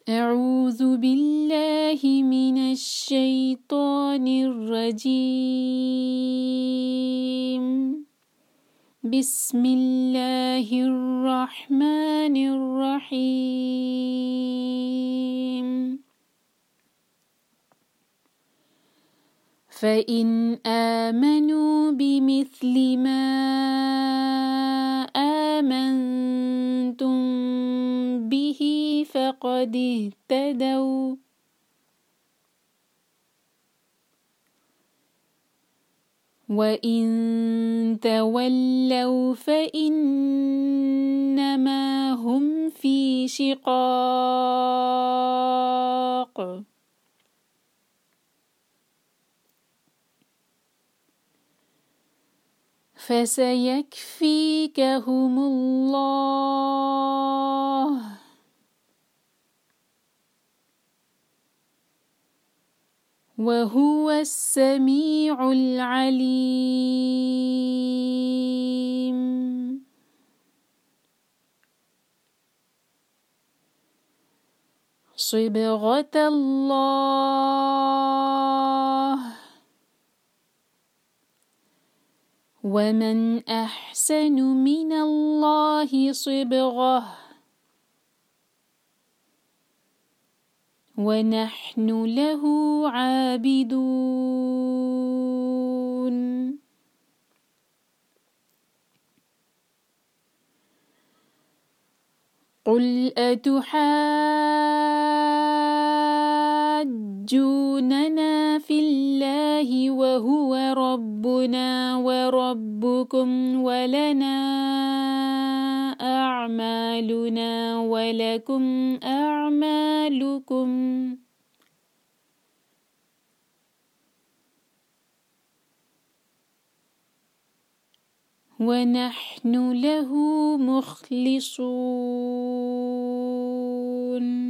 أعوذ بالله من الشيطان الرجيم. بسم الله الرحمن الرحيم. فإن آمنوا بمثل ما آمنتم به فقد اهتدوا، وإن تولوا فإنما هم في شقاق، فسيكفيكهم الله، وهو السميع العليم. صبغة الله، ومن أحسن من الله صبغة، ونحن له عابدون. قل أتحاجوننا في الله وهو ربنا وربكم ولنا أعمالنا ولكم أعمالكم، ونحن له مخلصون.